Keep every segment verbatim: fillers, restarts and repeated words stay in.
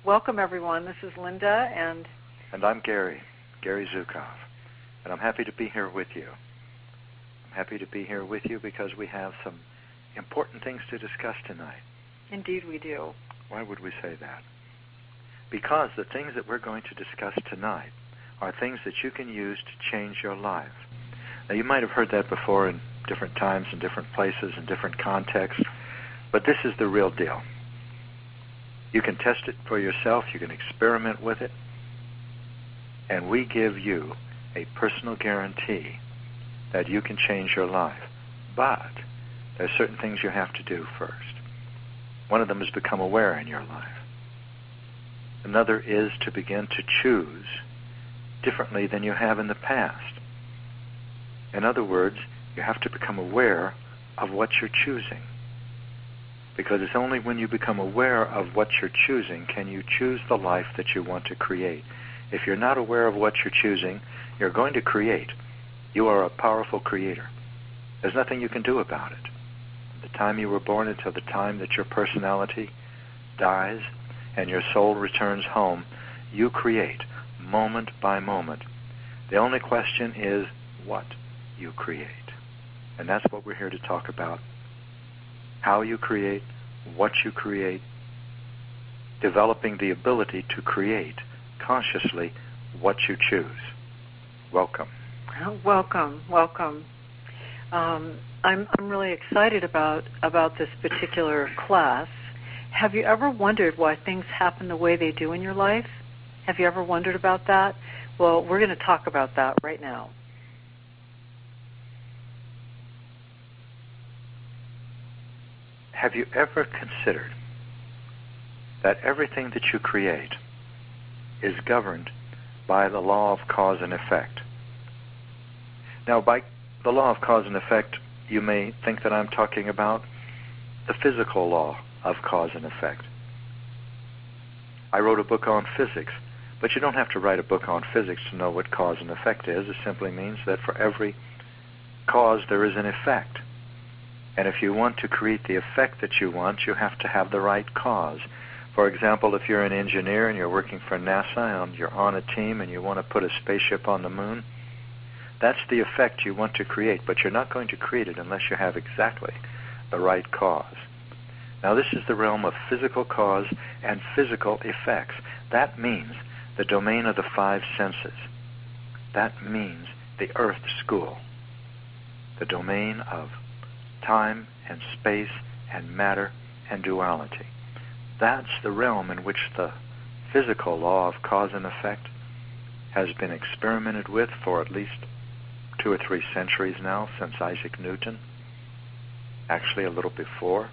Welcome, everyone. This is Linda, and... And I'm Gary, Gary Zukov, and I'm happy to be here with you. I'm happy to be here with you because we have some important things to discuss tonight. Indeed we do. Why would we say that? Because the things that we're going to discuss tonight are things that you can use to change your life. Now, you might have heard that before in different times, in different places, in different contexts, but this is the real deal. You can test it for yourself, you can experiment with it, and we give you a personal guarantee that you can change your life. But there are certain things you have to do first. One of them is become aware in your life. Another is to begin to choose differently than you have in the past. In other words, you have to become aware of what you're choosing. Because it's only when you become aware of what you're choosing can you choose the life that you want to create. If you're not aware of what you're choosing, you're going to create. You are a powerful creator. There's nothing you can do about it. From the time you were born until the time that your personality dies and your soul returns home, you create moment by moment. The only question is what you create. And that's what we're here to talk about. How you create, what you create, developing the ability to create consciously what you choose. Welcome. Welcome, welcome. Um, I'm I'm really excited about about this particular class. Have you ever wondered why things happen the way they do in your life? Have you ever wondered about that? Well, we're going to talk about that right now. Have you ever considered that everything that you create is governed by the law of cause and effect? Now, by the law of cause and effect, you may think that I'm talking about the physical law of cause and effect. I wrote a book on physics, but you don't have to write a book on physics to know what cause and effect is. It simply means that for every cause there is an effect. And if you want to create the effect that you want, you have to have the right cause. For example, if you're an engineer and you're working for NASA and you're on a team and you want to put a spaceship on the moon, that's the effect you want to create, but you're not going to create it unless you have exactly the right cause. Now, this is the realm of physical cause and physical effects. That means the domain of the five senses. That means the Earth School, the domain of time and space and matter and duality. That's the realm in which the physical law of cause and effect has been experimented with for at least two or three centuries now, since Isaac Newton, actually a little before.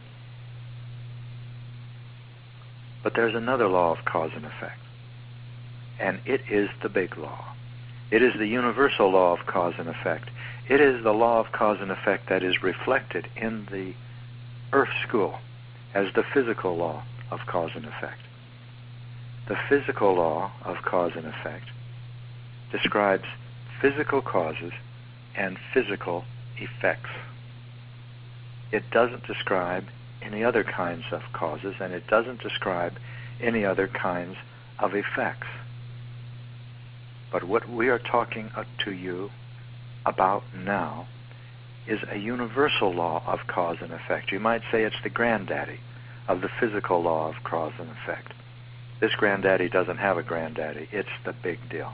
But there's another law of cause and effect, and it is the big law. It is the universal law of cause and effect. It is the law of cause and effect that is reflected in the Earth School as the physical law of cause and effect. The physical law of cause and effect describes physical causes and physical effects. It doesn't describe any other kinds of causes, and it doesn't describe any other kinds of effects. But what we are talking to you about now is a universal law of cause and effect. You might say it's the granddaddy of the physical law of cause and effect. This granddaddy doesn't have a granddaddy. It's the big deal.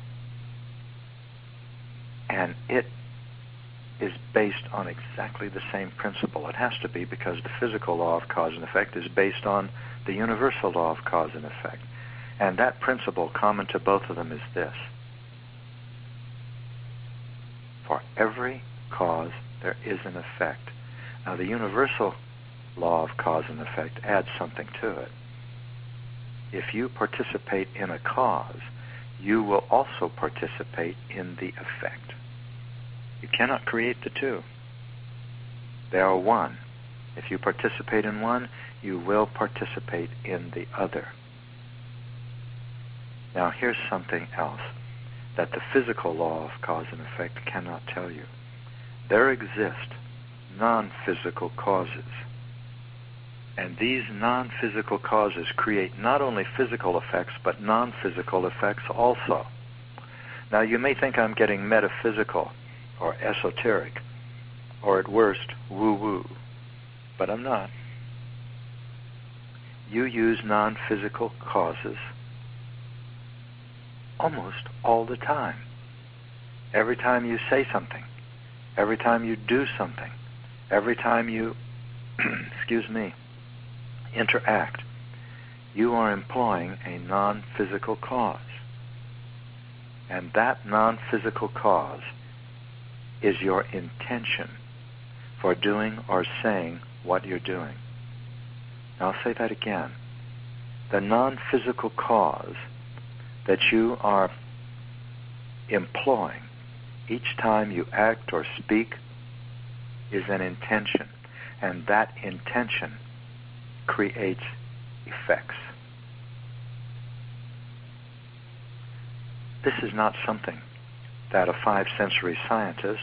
And it is based on exactly the same principle. It has to be, because the physical law of cause and effect is based on the universal law of cause and effect. And that principle common to both of them is this: for every cause there is an effect. Now, the universal law of cause and effect adds something to it. If you participate in a cause, you will also participate in the effect. You cannot create the two. They are one. If you participate in one, you will participate in the other. Now, here's something else that the physical law of cause and effect cannot tell you. There exist non-physical causes. And these non-physical causes create not only physical effects, but non-physical effects also. Now, you may think I'm getting metaphysical or esoteric, or at worst, woo-woo, but I'm not. You use non-physical causes almost all the time. Every time you say something, every time you do something, every time you, excuse me, interact, you are employing a non-physical cause. And that non-physical cause is your intention for doing or saying what you're doing. Now I'll say that again. The non-physical cause that you are employing each time you act or speak is an intention, and that intention creates effects. This is not something that a five-sensory scientist,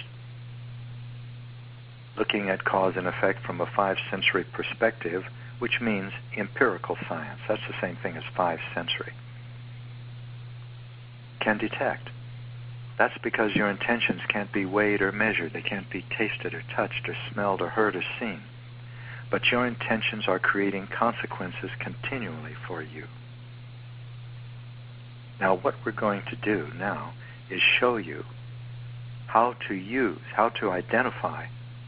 looking at cause and effect from a five-sensory perspective, which means empirical science, that's the same thing as five-sensory, can detect. That's because your intentions can't be weighed or measured. They can't be tasted or touched or smelled or heard or seen. But your intentions are creating consequences continually for you. Now, what we're going to do now is show you how to use, how to identify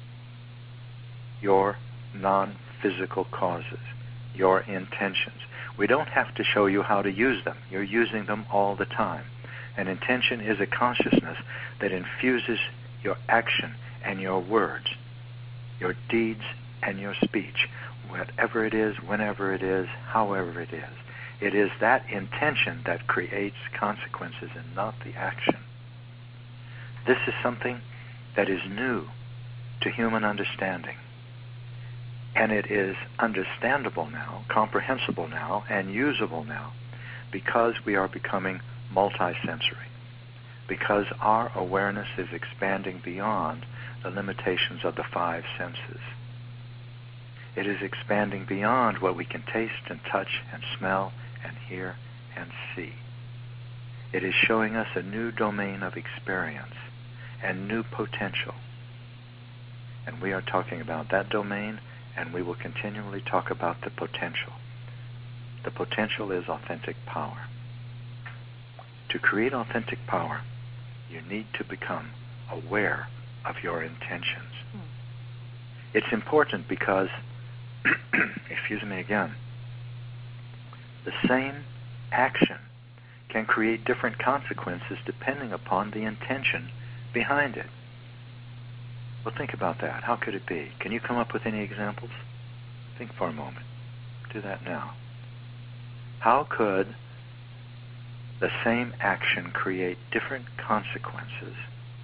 your non-physical causes, your intentions. We don't have to show you how to use them. You're using them all the time. An intention is a consciousness that infuses your action and your words, your deeds and your speech, whatever it is, whenever it is, however it is. It is that intention that creates consequences and not the action. This is something that is new to human understanding. And it is understandable now, comprehensible now, and usable now because we are becoming multisensory, because our awareness is expanding beyond the limitations of the five senses. It is expanding beyond what we can taste and touch and smell and hear and see. It is showing us a new domain of experience and new potential. And we are talking about that domain, and we will continually talk about the potential. The potential is authentic power. To create authentic power, you need to become aware of your intentions. Hmm. It's important because, excuse me again, the same action can create different consequences depending upon the intention behind it. Well, think about that. How could it be? Can you come up with any examples? Think for a moment. Do that now. How could the same action create different consequences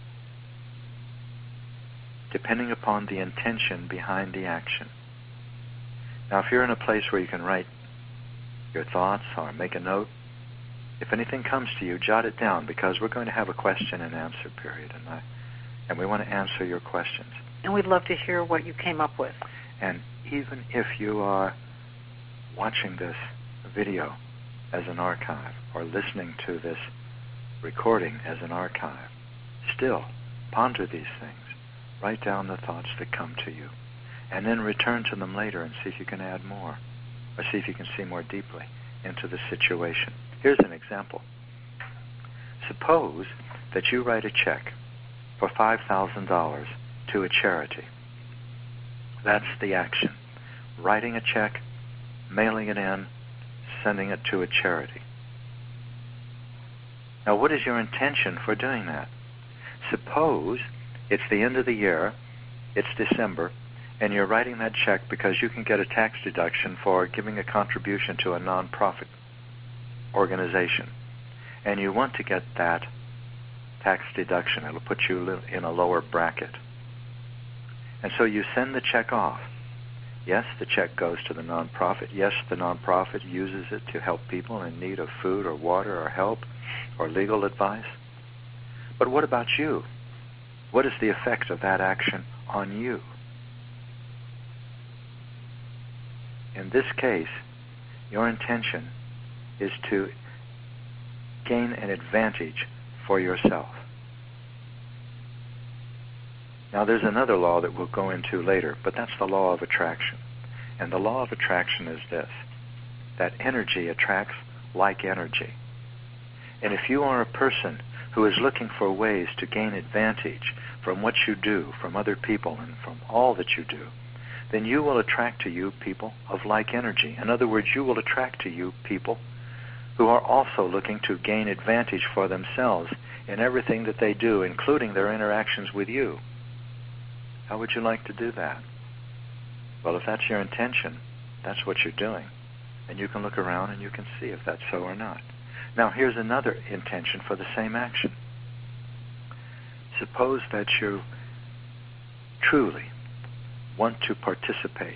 depending upon the intention behind the action? Now, if you're in a place where you can write your thoughts or make a note, if anything comes to you, jot it down, because we're going to have a question and answer period, and I, and we want to answer your questions. And we'd love to hear what you came up with. And even if you are watching this video as an archive or listening to this recording as an archive, still ponder these things. Write down the thoughts that come to you, and then return to them later and see if you can add more, or see if you can see more deeply into the situation. Here's an example. Suppose that you write a check for five thousand dollars to a charity. That's the action. Writing a check, mailing it in, sending it to a charity. Now, what is your intention for doing that? Suppose it's the end of the year, it's December, and you're writing that check because you can get a tax deduction for giving a contribution to a nonprofit organization. And you want to get that tax deduction. It'll put you in a lower bracket. And so you send the check off. Yes, the check goes to the nonprofit. Yes, the nonprofit uses it to help people in need of food or water or help or legal advice. But what about you? What is the effect of that action on you? In this case, your intention is to gain an advantage for yourself. Now, there's another law that we'll go into later, but that's the law of attraction. And the law of attraction is this, that energy attracts like energy. And if you are a person who is looking for ways to gain advantage from what you do, from other people, and from all that you do, then you will attract to you people of like energy. In other words, you will attract to you people who are also looking to gain advantage for themselves in everything that they do, including their interactions with you. How would you like to do that? Well, if that's your intention, that's what you're doing. And you can look around and you can see if that's so or not. Now, here's another intention for the same action. Suppose that you truly want to participate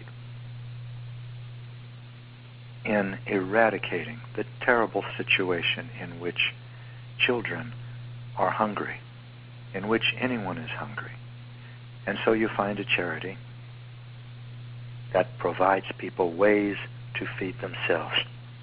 in eradicating the terrible situation in which children are hungry, in which anyone is hungry. And so you find a charity that provides people ways to feed themselves.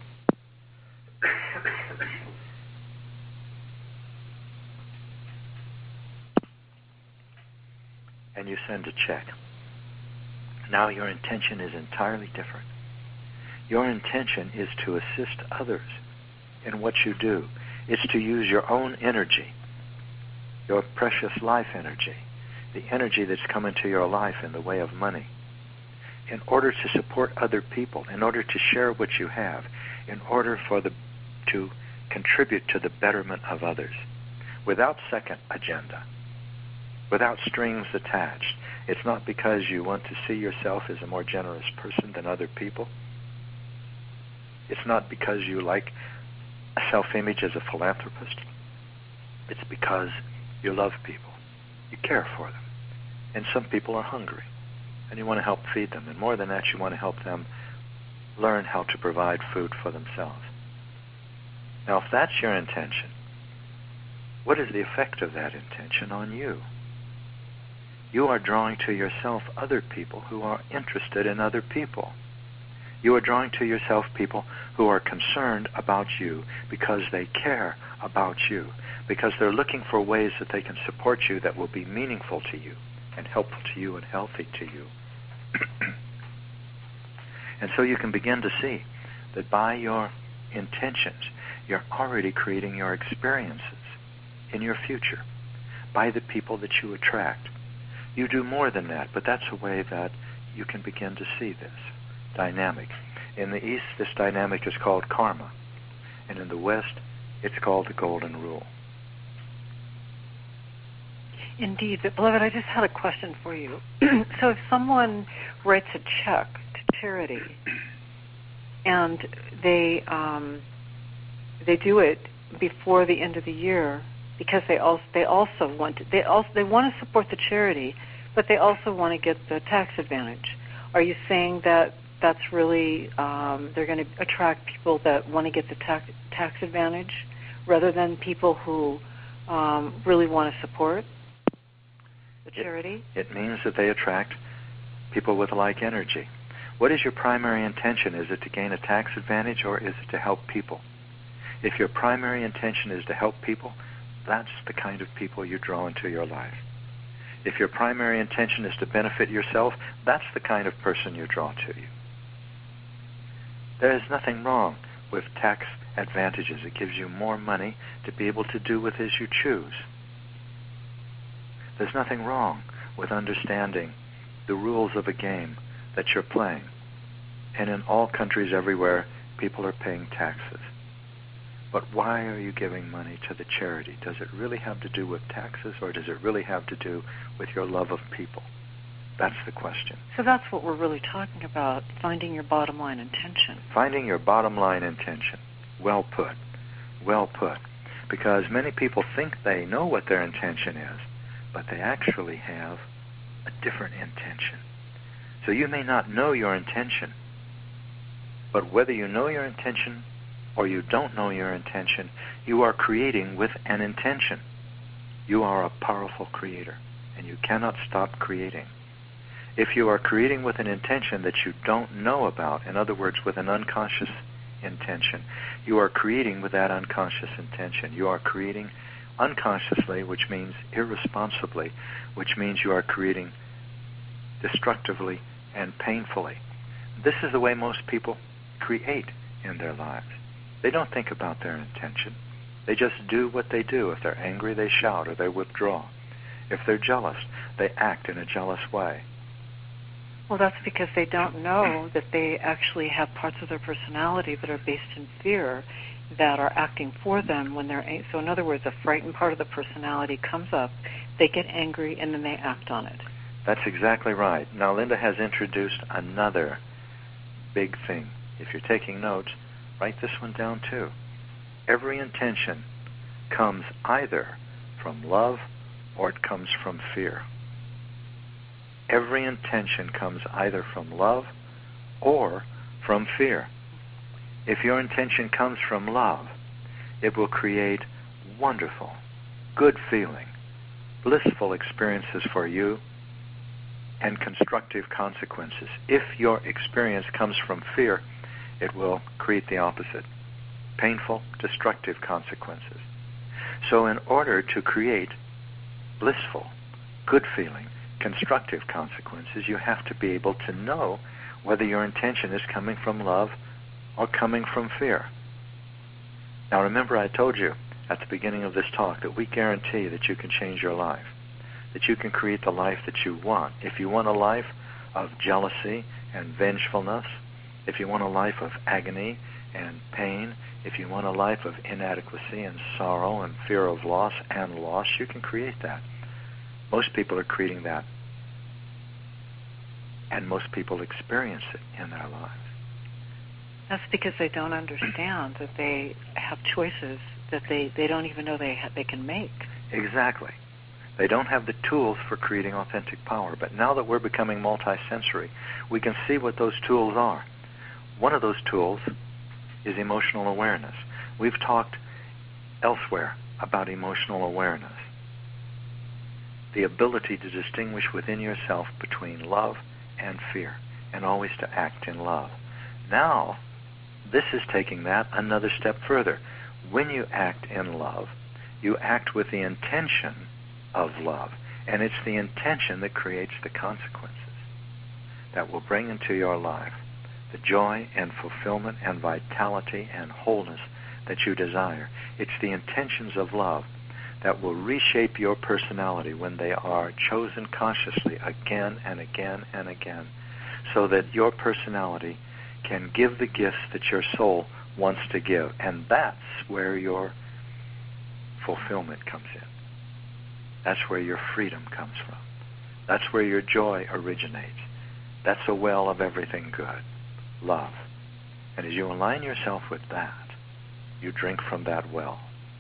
And you send a check. Now your intention is entirely different. Your intention is to assist others in what you do. It's to use your own energy, your precious life energy, the energy that's come into your life in the way of money, in order to support other people, in order to share what you have, in order for the to contribute to the betterment of others, without second agenda, without strings attached. It's not because you want to see yourself as a more generous person than other people. It's not because you like a self-image as a philanthropist. It's because you love people. You care for them. And some people are hungry, and you want to help feed them. And more than that, you want to help them learn how to provide food for themselves. Now, if that's your intention, what is the effect of that intention on you? You are drawing to yourself other people who are interested in other people. You are drawing to yourself people who are concerned about you because they care about you, because they're looking for ways that they can support you that will be meaningful to you and helpful to you and healthy to you. And so you can begin to see that by your intentions, you're already creating your experiences in your future by the people that you attract. You do more than that, but that's a way that you can begin to see this dynamic. In the East, this dynamic is called karma, and in the West, it's called the golden rule. Indeed, but beloved, I just had a question for you. So if someone writes a check to charity, and they um, they do it before the end of the year, because they also they also want to, they also they want to support the charity, but they also want to get the tax advantage. Are you saying that that's really um, they're going to attract people that want to get the tax tax advantage rather than people who um, really want to support the charity? It, it means that they attract people with like energy. What is your primary intention? Is it to gain a tax advantage, or is it to help people? If your primary intention is to help people, that's the kind of people you draw into your life. If your primary intention is to benefit yourself, that's the kind of person you draw to you. There is nothing wrong with tax advantages. It gives you more money to be able to do with as you choose. There's nothing wrong with understanding the rules of a game that you're playing. And in all countries everywhere, people are paying taxes. But why are you giving money to the charity? Does it really have to do with taxes, or does it really have to do with your love of people? That's the question. So that's what we're really talking about, finding your bottom line intention. Finding your bottom line intention. Well put. Well put. Because many people think they know what their intention is, but they actually have a different intention. So you may not know your intention, but whether you know your intention or you don't know your intention, you are creating with an intention. You are a powerful creator, and you cannot stop creating. If you are creating with an intention that you don't know about, in other words, with an unconscious intention, you are creating with that unconscious intention. You are creating unconsciously, which means irresponsibly, which means you are creating destructively and painfully. This is the way most people create in their lives. They don't think about their intention. They just do what they do. If they're angry, they shout or they withdraw. If they're jealous, they act in a jealous way. Well, that's because they don't know that they actually have parts of their personality that are based in fear that are acting for them when they're ang- so in other words, a frightened part of the personality comes up, they get angry, and then they act on it. That's exactly right. Now, Linda has introduced another big thing. If you're taking notes, write this one down too. Every intention comes either from love or it comes from fear. Every intention comes either from love or from fear. If your intention comes from love, it will create wonderful, good feeling, blissful experiences for you and constructive consequences. If your experience comes from fear, it will create the opposite, painful, destructive consequences. So in order to create blissful, good feeling, constructive consequences, you have to be able to know whether your intention is coming from love or coming from fear. Now remember, I told you at the beginning of this talk that we guarantee that you can change your life, that you can create the life that you want. If you want a life of jealousy and vengefulness, if you want a life of agony and pain, if you want a life of inadequacy and sorrow and fear of loss and loss, you can create that. Most people are creating that, and most people experience it in their lives. That's because they don't understand that they have choices that they, they don't even know they ha- they can make. Exactly. They don't have the tools for creating authentic power. But now that we're becoming multisensory, we can see what those tools are. One of those tools is emotional awareness. We've talked elsewhere about emotional awareness. The ability to distinguish within yourself between love and fear, and always to act in love. Now, this is taking that another step further. When you act in love, you act with the intention of love, and it's the intention that creates the consequences that will bring into your life the joy and fulfillment and vitality and wholeness that you desire. It's the intentions of love that will reshape your personality when they are chosen consciously again and again and again, so that your personality can give the gifts that your soul wants to give. And that's where your fulfillment comes in. That's where your freedom comes from. That's where your joy originates. That's a well of everything good, love. And as you align yourself with that, you drink from that well.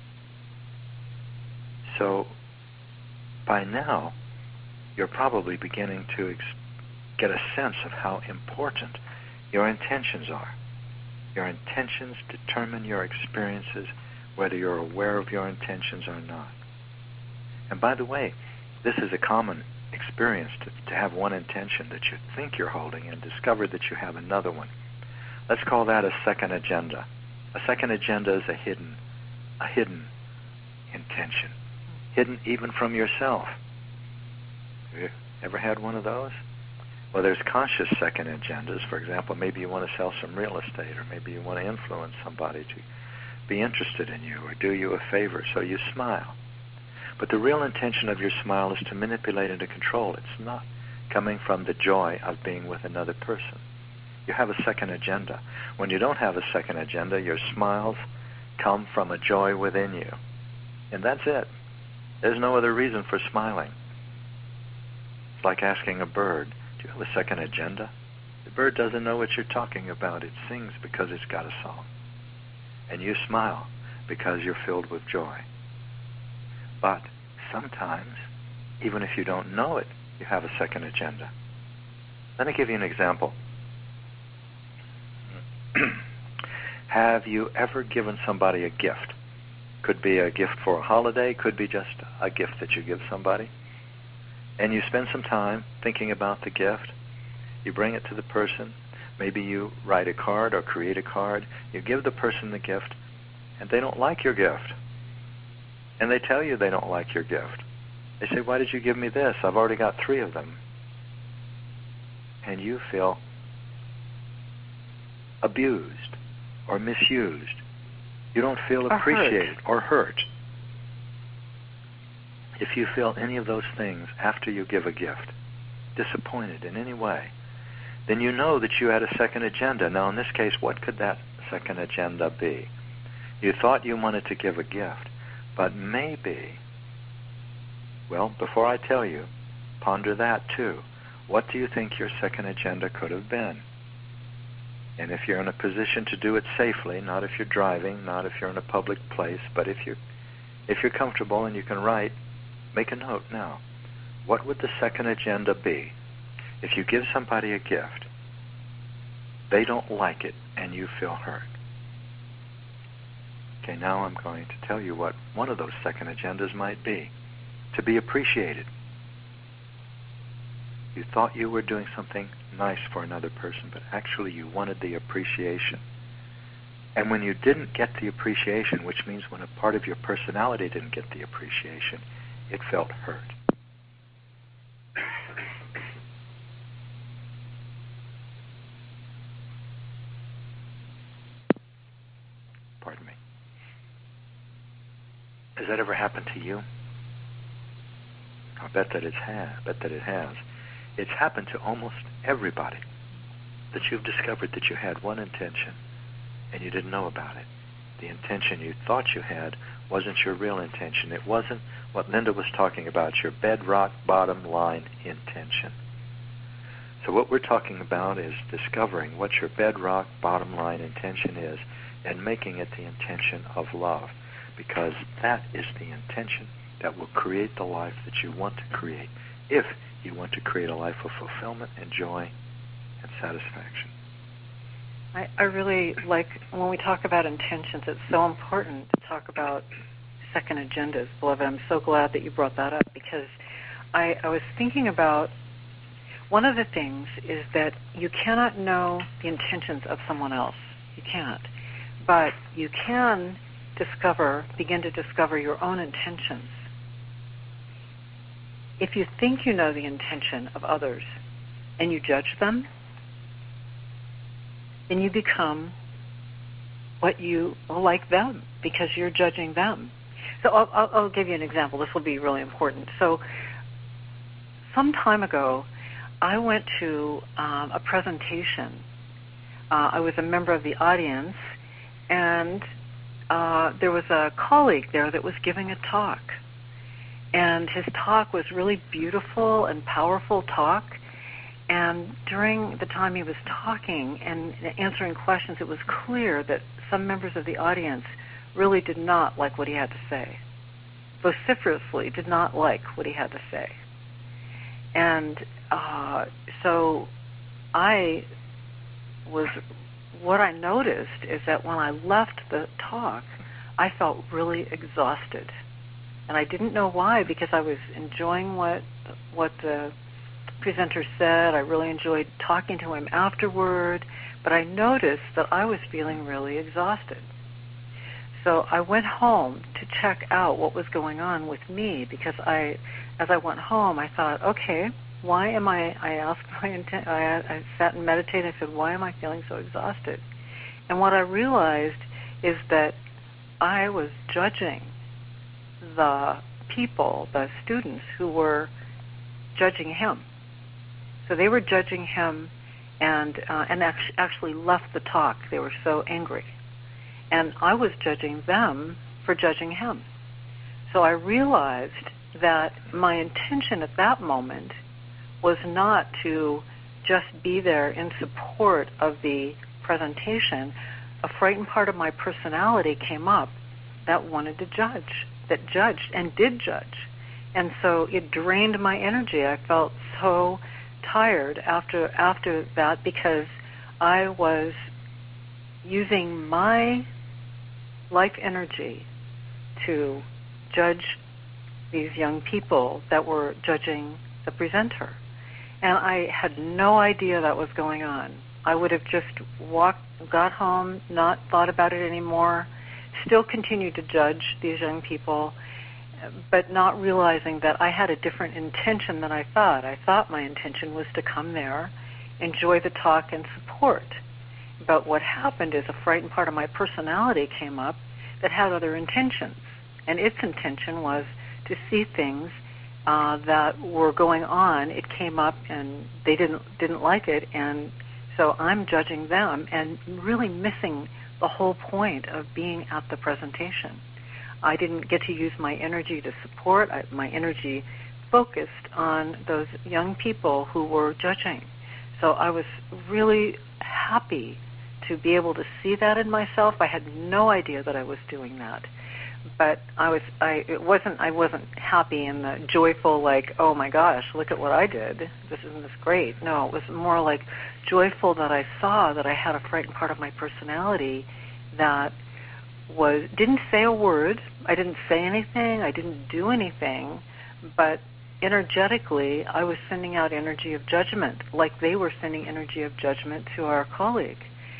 So by now, you're probably beginning to ex- get a sense of how important your intentions are. Your intentions determine your experiences, whether you're aware of your intentions or not. And by the way, this is a common experience to, to have one intention that you think you're holding and discover that you have another one. Let's call that a second agenda. A second agenda is a hidden, a hidden intention, hidden even from yourself. Have you ever had one of those? Well, there's conscious second agendas. For example, maybe you want to sell some real estate, or maybe you want to influence somebody to be interested in you or do you a favor, so you smile. But the real intention of your smile is to manipulate and to control. It's not coming from the joy of being with another person. You have a second agenda. When you don't have a second agenda, your smiles come from a joy within you. And that's it. There's no other reason for smiling. It's like asking a bird, do you have a second agenda? The bird doesn't know what you're talking about. It sings because it's got a song. And you smile because you're filled with joy. But sometimes, even if you don't know it, you have a second agenda. Let me give you an example. Have you ever given somebody a gift? Could be a gift for a holiday, could be just a gift that you give somebody. and you spend some time thinking about the gift. You bring it to the person. Maybe you write a card or create a card. You give the person the gift, and they don't like your gift. And they tell you they don't like your gift. They say, why did you give me this? I've already got three of them. And you feel abused or misused. You don't feel appreciated or hurt. If you feel any of those things after you give a gift, disappointed in any way, then you know that you had a second agenda. Now, in this case, what could that second agenda be? You thought you wanted to give a gift, but maybe, well, before I tell you, ponder that too. What do you think your second agenda could have been? And if you're in a position to do it safely, not if you're driving, not if you're in a public place, but if you're, if you're comfortable and you can write, make a note now. What would the second agenda be? If you give somebody a gift, they don't like it, and you feel hurt. Okay, now I'm going to tell you what one of those second agendas might be. To be appreciated. You thought you were doing something nice for another person, but actually you wanted the appreciation. And when you didn't get the appreciation, which means when a part of your personality didn't get the appreciation, it felt hurt. Pardon me. Has that ever happened to you? I bet that it's ha- bet that it has. It's happened to almost everybody, that you've discovered that you had one intention and you didn't know about it. The intention you thought you had wasn't your real intention. It wasn't what Linda was talking about, your bedrock bottom line intention. So what we're talking about is discovering what your bedrock bottom line intention is and making it the intention of love, because that is the intention that will create the life that you want to create, if you want to create a life of fulfillment and joy and satisfaction. I, I really like, when we talk about intentions, it's so important to talk about second agendas. Beloved, I'm so glad that you brought that up, because I, I was thinking about one of the things is that you cannot know the intentions of someone else. You can't. But you can discover, begin to discover your own intentions. If you think you know the intention of others and you judge them, then you become what you like them, because you're judging them. So I'll, I'll, I'll give you an example. This will be really important. So some time ago, I went to um, a presentation. Uh, I was a member of the audience, and uh, there was a colleague there that was giving a talk. And his talk was really beautiful and powerful talk. And during the time he was talking and answering questions, it was clear that some members of the audience really did not like what he had to say. Vociferously did not like what he had to say. And uh, so I was, what I noticed is that when I left the talk, I felt really exhausted. And I didn't know why, because I was enjoying what what the presenter said. I really enjoyed talking to him afterward, but I noticed that I was feeling really exhausted. So I went home to check out what was going on with me, because I, as I went home, I thought, okay, why am I, I asked my intent, I, I sat and meditated, I said, why am I feeling so exhausted? And what I realized is that I was judging the people, the students who were judging him. So they were judging him and uh, and act- actually left the talk. They were so angry. And I was judging them for judging him. So I realized that my intention at that moment was not to just be there in support of the presentation. A frightened part of my personality came up that wanted to judge, that judged and did judge. And so it drained my energy. I felt so tired after after that, because I was using my life energy to judge these young people that were judging the presenter. And I had no idea that was going on. I would have just walked, got home, not thought about it anymore, still continued to judge these young people, but not realizing that I had a different intention than I thought. I thought my intention was to come there, enjoy the talk, and support. But what happened is a frightened part of my personality came up that had other intentions. And its intention was to see things uh, that were going on. It came up and they didn't didn't like it, and so I'm judging them and really missing the whole point of being at the presentation. I didn't get to use my energy to support. I, my energy focused on those young people who were judging. So I was really happy to be able to see that in myself. I had no idea that I was doing that. But I was I it wasn't I wasn't happy in the joyful, like, oh my gosh, look at what I did. This isn't this great. No, it was more like joyful that I saw that I had a frightened part of my personality that was didn't say a word. I didn't say anything. I didn't do anything, but energetically I was sending out energy of judgment, like they were sending energy of judgment to our colleague.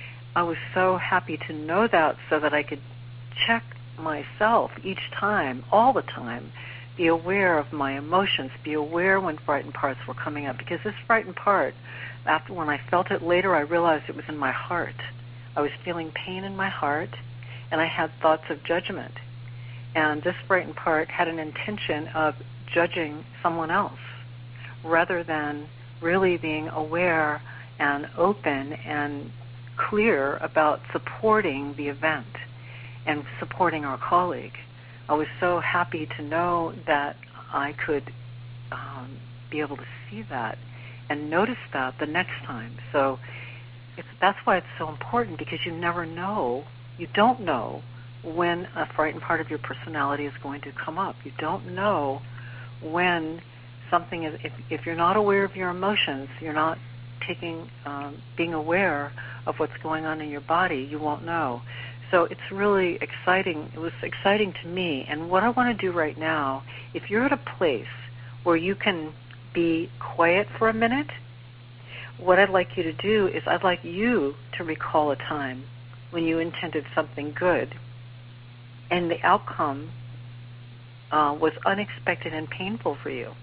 I was so happy to know that so that I could check myself each time, all the time, be aware of my emotions, be aware when frightened parts were coming up, because this frightened part, after when I felt it later, I realized it was in my heart. I was feeling pain in my heart, and I had thoughts of judgment. And this frightened part had an intention of judging someone else, rather than really being aware and open and clear about supporting the event and supporting our colleague. I was so happy to know that I could um, be able to see that and notice that the next time. So it's, that's why it's so important, because you never know, you don't know when a frightened part of your personality is going to come up. You don't know when something is, if, if you're not aware of your emotions, you're not taking, um, being aware of what's going on in your body, you won't know. So it's really exciting. It was exciting to me. And what I want to do right now, if you're at a place where you can be quiet for a minute, what I'd like you to do is I'd like you to recall a time when you intended something good and the outcome uh, was unexpected and painful for you.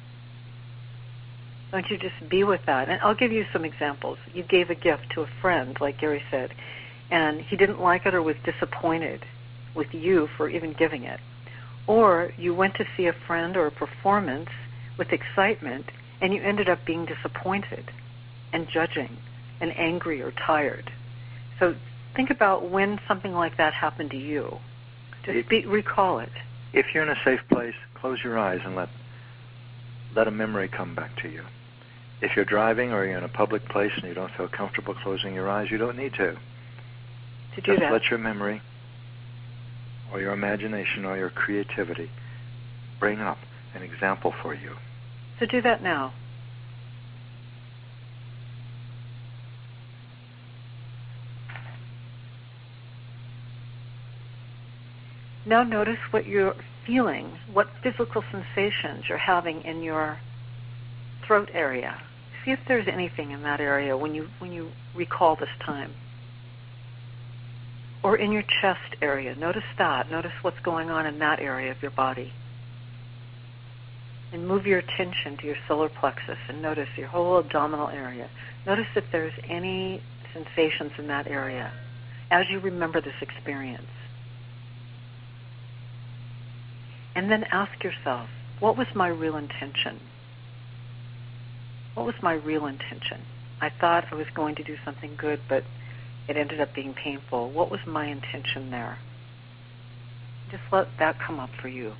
Don't you just be with that? And I'll give you some examples. You gave a gift to a friend, like Gary said, and he didn't like it or was disappointed with you for even giving it. Or you went to see a friend or a performance with excitement, and you ended up being disappointed and judging and angry or tired. So think about when something like that happened to you. Just be, recall it. If you're in a safe place, close your eyes and let let a memory come back to you. If you're driving or you're in a public place and you don't feel comfortable closing your eyes, you don't need to. To do Just that. let your memory or your imagination or your creativity bring up an example for you. So do that now. Now notice what you're feeling, what physical sensations you're having in your throat area. See if there's anything in that area when you when you recall this time. Or in your chest area. Notice that. Notice what's going on in that area of your body. And move your attention to your solar plexus and notice your whole abdominal area. Notice if there's any sensations in that area as you remember this experience. And then ask yourself, what was my real intention? What was my real intention? I thought I was going to do something good, but it ended up being painful. What was my intention there? Just let that come up for you.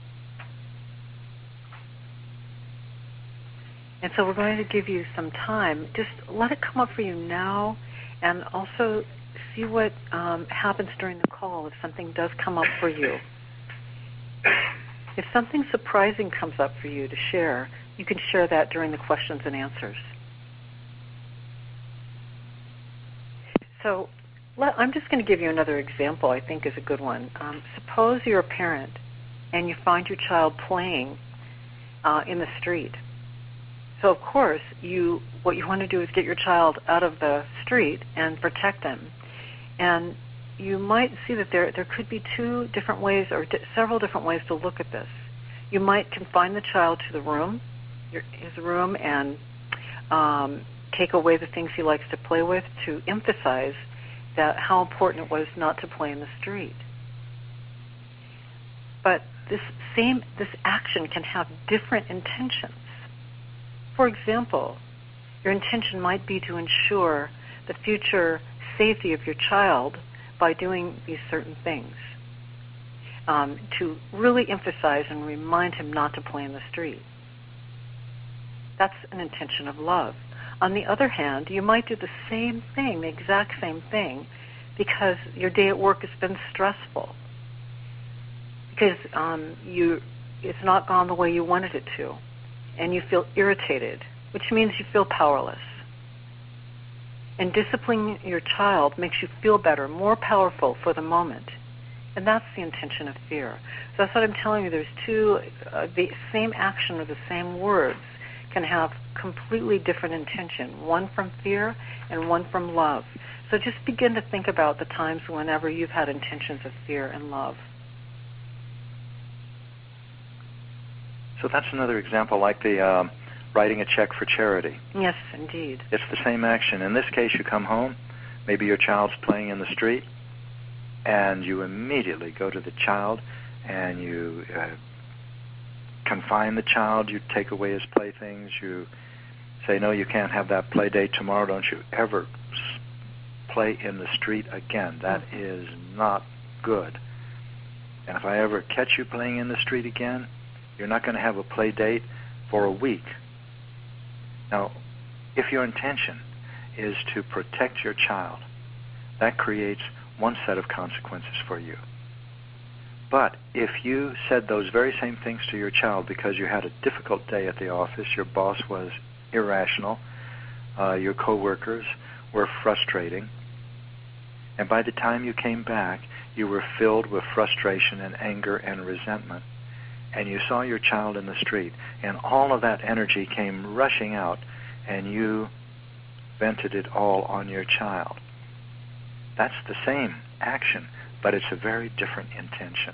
And so we're going to give you some time. Just let it come up for you now, and also see what um, happens during the call if something does come up for you. If something surprising comes up for you to share, you can share that during the questions and answers. So let, I'm just going to give you another example I think is a good one. Um, suppose you're a parent and you find your child playing uh, in the street, So of course, you what you want to do is get your child out of the street and protect them. And you might see that there there could be two different ways or di- several different ways to look at this. You might confine the child to the room, your, his room, and um, take away the things he likes to play with to emphasize that how important it was not to play in the street. But this same this action can have different intentions. For example, your intention might be to ensure the future safety of your child by doing these certain things, um, to really emphasize and remind him not to play in the street. That's an intention of love. On the other hand, you might do the same thing, the exact same thing, because your day at work has been stressful, because um, you it's not gone the way you wanted it to, and you feel irritated, which means you feel powerless. And disciplining your child makes you feel better, more powerful for the moment. And that's the intention of fear. So that's what I'm telling you. There's two, uh, the same action or the same words can have completely different intention, one from fear and one from love. So just begin to think about the times whenever you've had intentions of fear and love. So that's another example, like the um, writing a check for charity. Yes, indeed. It's the same action. In this case, you come home, maybe your child's playing in the street, and you immediately go to the child and you uh, confine the child, you take away his playthings, you say, no, you can't have that play date tomorrow, don't you ever play in the street again. That is not good. And if I ever catch you playing in the street again, you're not going to have a play date for a week. Now, if your intention is to protect your child, that creates one set of consequences for you. But if you said those very same things to your child because you had a difficult day at the office, your boss was irrational, uh, your coworkers were frustrating, and by the time you came back, you were filled with frustration and anger and resentment, and you saw your child in the street, and all of that energy came rushing out, and you vented it all on your child. That's the same action, but it's a very different intention.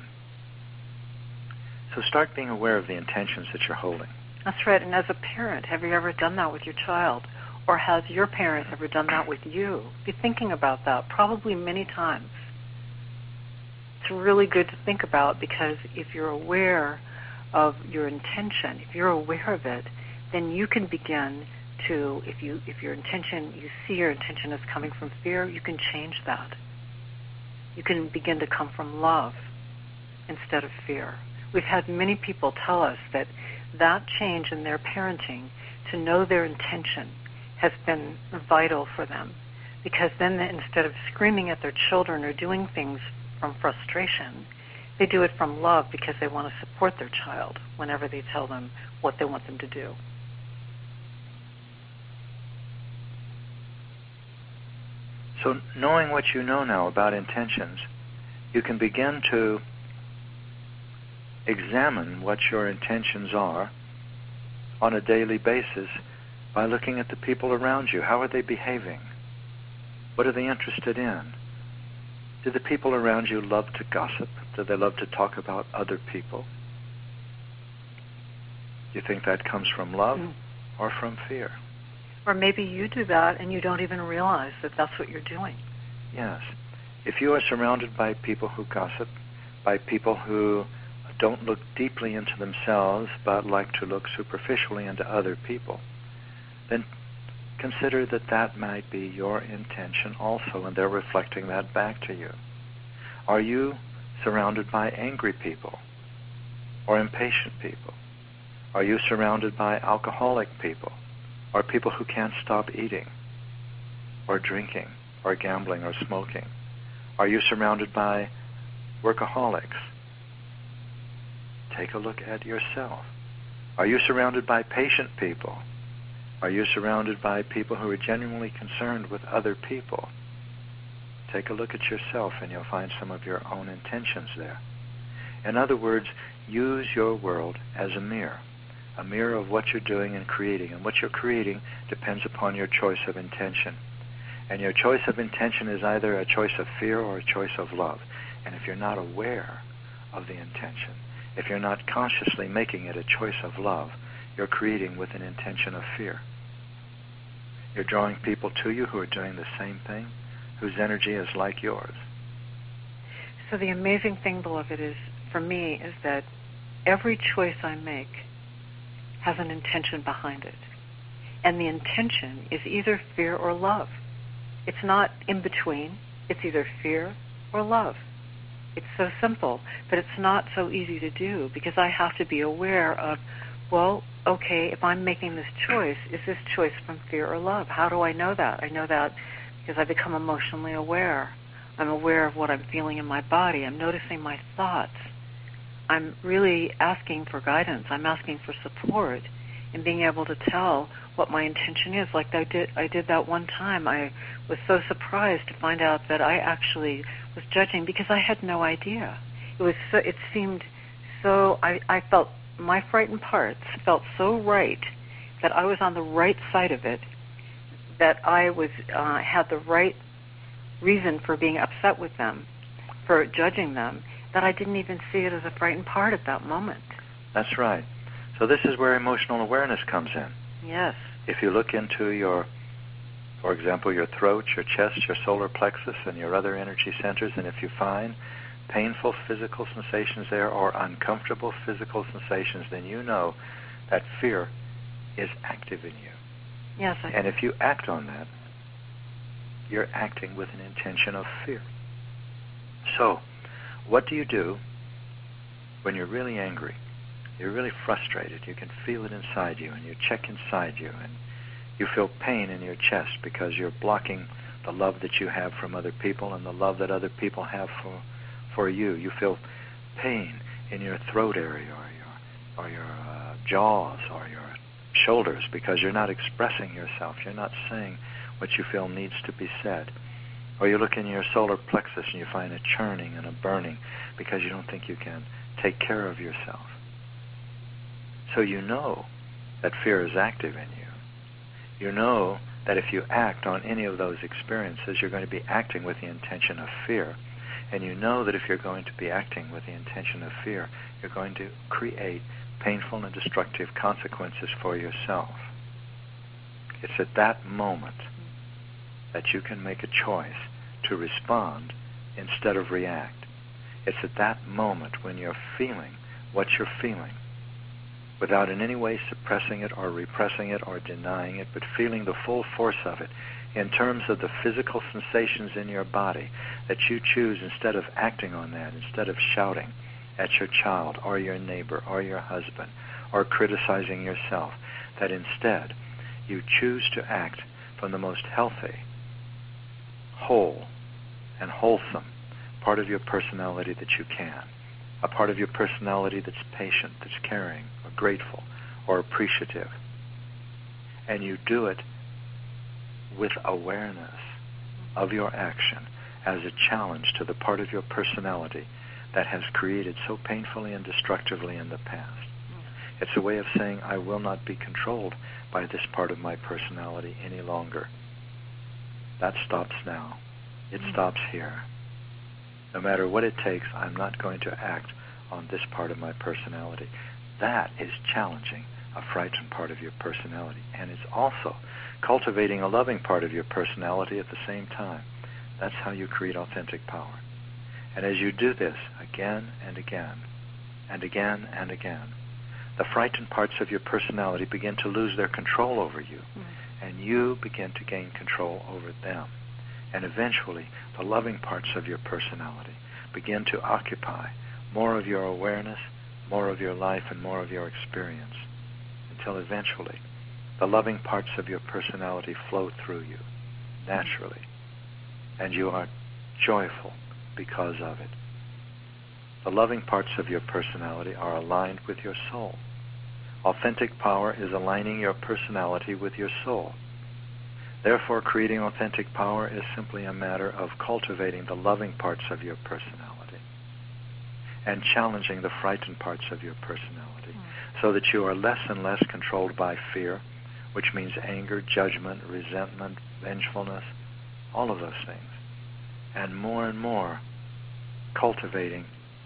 So start being aware of the intentions that you're holding. That's right. And as a parent, have you ever done that with your child? Or has your parent ever done that with you? Be thinking about that probably many times. It's really good to think about, because if you're aware of your intention, if you're aware of it, then you can begin to, if you if your intention, you see your intention is coming from fear, you can change that. You can begin to come from love instead of fear. We've had many people tell us that that change in their parenting, to know their intention, has been vital for them, because then instead of screaming at their children or doing things from frustration, they do it from love, because they want to support their child whenever they tell them what they want them to do. So knowing what you know now about intentions, you can begin to examine what your intentions are on a daily basis by looking at the people around you. How are they behaving? What are they interested in? Do the people around you love to gossip? Do they love to talk about other people? Do you think that comes from love mm. or from fear? Or maybe you do that and you don't even realize that that's what you're doing. Yes. If you are surrounded by people who gossip, by people who don't look deeply into themselves but like to look superficially into other people, then consider that that might be your intention also, and they're reflecting that back to you. Are you surrounded by angry people or impatient people? Are you surrounded by alcoholic people or people who can't stop eating or drinking or gambling or smoking? Are you surrounded by workaholics? Take a look at yourself. Are you surrounded by patient people? Are you surrounded by people who are genuinely concerned with other people? Take a look at yourself and you'll find some of your own intentions there. In other words, use your world as a mirror. a mirror of what you're doing and creating. And what you're creating depends upon your choice of intention. And your choice of intention is either a choice of fear or a choice of love. And if you're not aware of the intention, if you're not consciously making it a choice of love, you're creating with an intention of fear. You're drawing people to you who are doing the same thing, whose energy is like yours. So the amazing thing, beloved, is, for me, is that every choice I make has an intention behind it. And the intention is either fear or love. It's not in between. It's either fear or love. It's so simple, but it's not so easy to do because I have to be aware of, well, okay, if I'm making this choice, is this choice from fear or love? How do I know that? I know that because I become emotionally aware. I'm aware of what I'm feeling in my body. I'm noticing my thoughts. I'm really asking for guidance. I'm asking for support in being able to tell what my intention is. Like I did, I did that one time. I was so surprised to find out that I actually was judging because I had no idea. It was so, it seemed so, I, I felt my frightened parts felt so right that I was on the right side of it, that I was uh, had the right reason for being upset with them, for judging them, that I didn't even see it as a frightened part at that moment. That's right. So this is where emotional awareness comes in. Yes. If you look into your, for example, your throat, your chest, your solar plexus, and your other energy centers, and if you find painful physical sensations there or uncomfortable physical sensations, then you know that fear is active in you. Yes. I and if you act on that, you're acting with an intention of fear. So, what do you do when you're really angry? You're really frustrated. You can feel it inside you, and you check inside you, and you feel pain in your chest because you're blocking the love that you have from other people and the love that other people have for for you. You feel pain in your throat area or your or your uh, jaws or your shoulders because you're not expressing yourself. You're not saying what you feel needs to be said. Or you look in your solar plexus and you find a churning and a burning because you don't think you can take care of yourself. So you know that fear is active in you. You know that if you act on any of those experiences, you're going to be acting with the intention of fear. And you know that if you're going to be acting with the intention of fear, you're going to create painful and destructive consequences for yourself. It's at that moment that you can make a choice to respond instead of react. It's at that moment when you're feeling what you're feeling, without in any way suppressing it or repressing it or denying it, but feeling the full force of it in terms of the physical sensations in your body, that you choose, instead of acting on that, instead of shouting at your child or your neighbor or your husband or criticizing yourself, that instead you choose to act from the most healthy, whole, and wholesome part of your personality that you can. A part of your personality that's patient, that's caring, or grateful, or appreciative. And you do it with awareness of your action as a challenge to the part of your personality that has created so painfully and destructively in the past. It's a way of saying, I will not be controlled by this part of my personality any longer. That stops now. It stops here. No matter what it takes, I'm not going to act on this part of my personality. That is challenging a frightened part of your personality. And it's also cultivating a loving part of your personality at the same time. That's how you create authentic power. And as you do this again and again, and again and again, the frightened parts of your personality begin to lose their control over you, mm. and you begin to gain control over them. And eventually, the loving parts of your personality begin to occupy more of your awareness, more of your life, and more of your experience, until eventually the loving parts of your personality flow through you naturally, and you are joyful because of it. The loving parts of your personality are aligned with your soul. Authentic power is aligning your personality with your soul. Therefore, creating authentic power is simply a matter of cultivating the loving parts of your personality and challenging the frightened parts of your personality. Mm. so that you are less and less controlled by fear, which means anger, judgment, resentment, vengefulness, all of those things, and more and more cultivating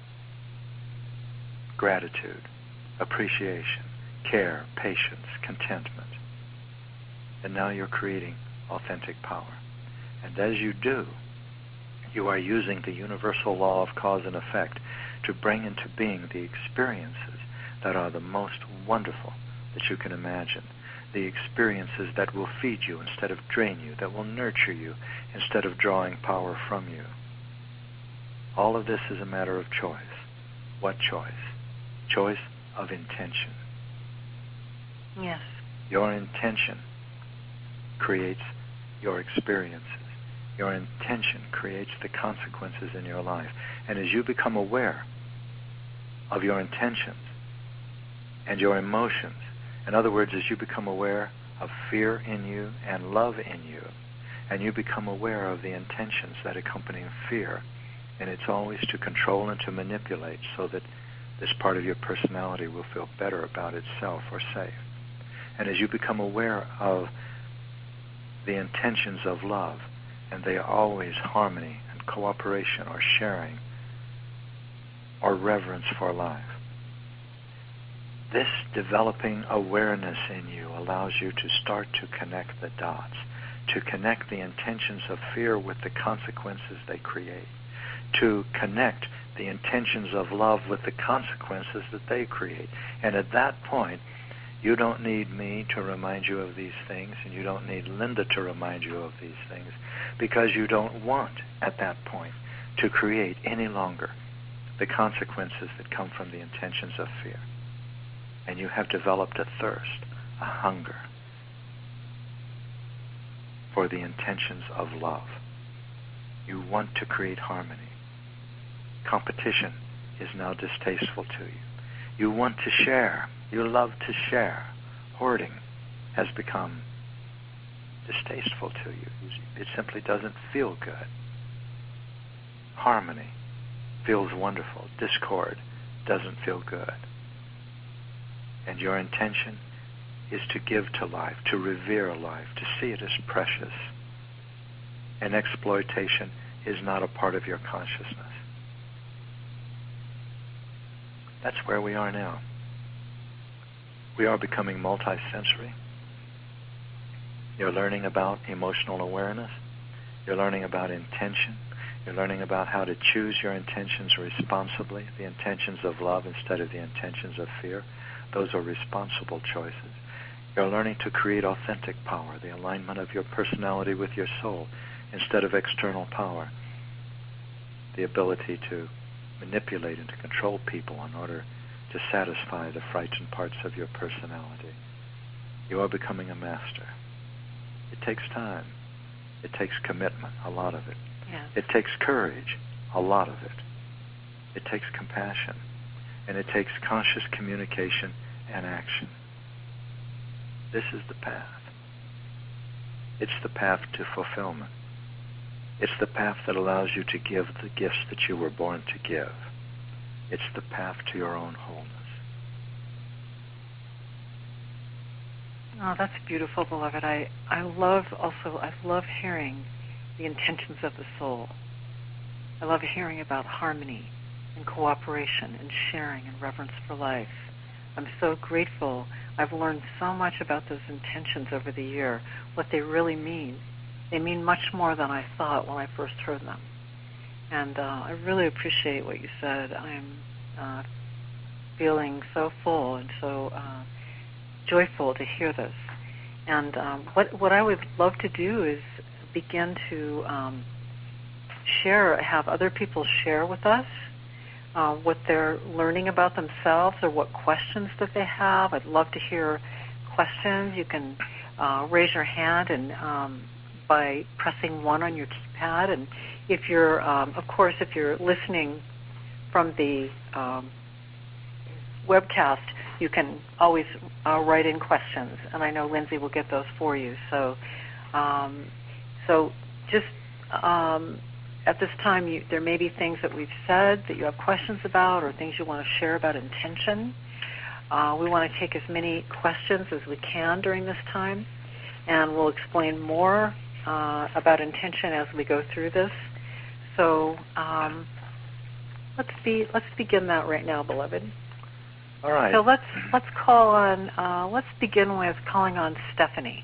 gratitude, appreciation, care, patience, contentment. And now you're creating authentic power. And as you do, you are using the universal law of cause and effect to bring into being the experiences that are the most wonderful that you can imagine, the experiences that will feed you instead of drain you, that will nurture you instead of drawing power from you. All of this is a matter of choice. What choice? Choice of intention. Yes. Your intention creates your experiences. Your intention creates the consequences in your life. And as you become aware of your intentions and your emotions, in other words, as you become aware of fear in you and love in you, and you become aware of the intentions that accompany fear, and it's always to control and to manipulate so that this part of your personality will feel better about itself or safe. And as you become aware of the intentions of love, and they are always harmony and cooperation or sharing or reverence for life, this developing awareness in you allows you to start to connect the dots, to connect the intentions of fear with the consequences they create, to connect the intentions of love with the consequences that they create. And at that point, you don't need me to remind you of these things, and you don't need Linda to remind you of these things, because you don't want, at that point, to create any longer the consequences that come from the intentions of fear. And you have developed a thirst, a hunger for the intentions of love. You want to create harmony. Competition is now distasteful to you. You want to share. You love to share. Hoarding has become distasteful to you. It simply doesn't feel good. Harmony feels wonderful. Discord doesn't feel good. And your intention is to give to life, to revere life, to see it as precious. And exploitation is not a part of your consciousness. That's where we are now. We are becoming multisensory. You're learning about emotional awareness. You're learning about intention. You're learning about how to choose your intentions responsibly, the intentions of love instead of the intentions of fear. Those are responsible choices. You're learning to create authentic power, the alignment of your personality with your soul, instead of external power, the ability to manipulate and to control people in order to satisfy the frightened parts of your personality. You are becoming a master. It takes time. It takes commitment, a lot of it. Yes. It takes courage, a lot of it. It takes compassion. And it takes conscious communication and action. This is the path. It's the path to fulfillment. It's the path that allows you to give the gifts that you were born to give. It's the path to your own wholeness. Oh, that's beautiful, beloved. I, I love also, I love hearing the intentions of the soul. I love hearing about harmony and cooperation and sharing and reverence for life. I'm so grateful. I've learned so much about those intentions over the year, what they really mean. They mean much more than I thought when I first heard them. And uh, I really appreciate what you said. I'm uh, feeling so full and so uh, joyful to hear this. And um, what what I would love to do is begin to um, share, have other people share with us uh, what they're learning about themselves or what questions that they have. I'd love to hear questions. You can uh, raise your hand and um, by pressing one on your keypad. And if you're, um, of course, if you're listening from the um, webcast, you can always uh, write in questions, and I know Lindsay will get those for you. So, um, so just um, at this time, you, there may be things that we've said that you have questions about, or things you want to share about intention. uh, we want to take as many questions as we can during this time, and we'll explain more uh, about intention as we go through this. So um, let's be let's begin that right now, beloved. All right. So let's let's call on. Uh, let's begin with calling on Stephanie.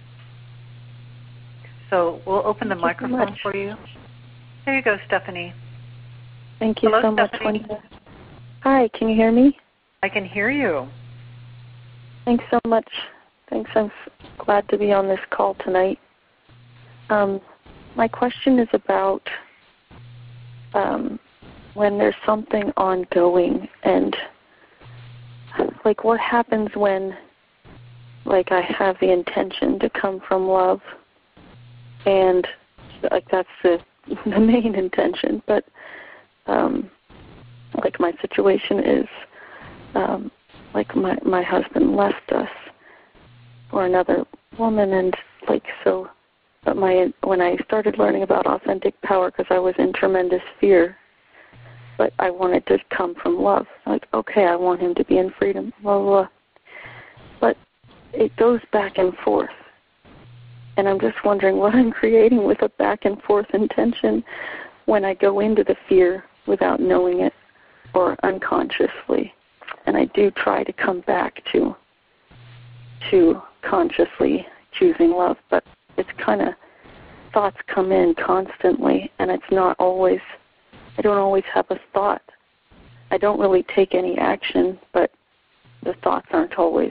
So we'll open Thank the microphone so for you. There you go, Stephanie. Thank you Hello, so much, Stephanie. Wanda. Hi, can you hear me? I can hear you. Thanks so much. Thanks. I'm glad to be on this call tonight. Um, my question is about um, when there's something ongoing, and like what happens when, like, I have the intention to come from love, and like that's the the main intention, but um, like my situation is um, like my my husband left us for another woman, and like so. But my when I started learning about authentic power, because I was in tremendous fear, but I wanted to come from love. Like, okay, I want him to be in freedom, blah, blah, blah. But it goes back and forth. And I'm just wondering what I'm creating with a back and forth intention when I go into the fear without knowing it or unconsciously. And I do try to come back to to consciously choosing love, but it's kind of, thoughts come in constantly, and it's not always, I don't always have a thought. I don't really take any action, but the thoughts aren't always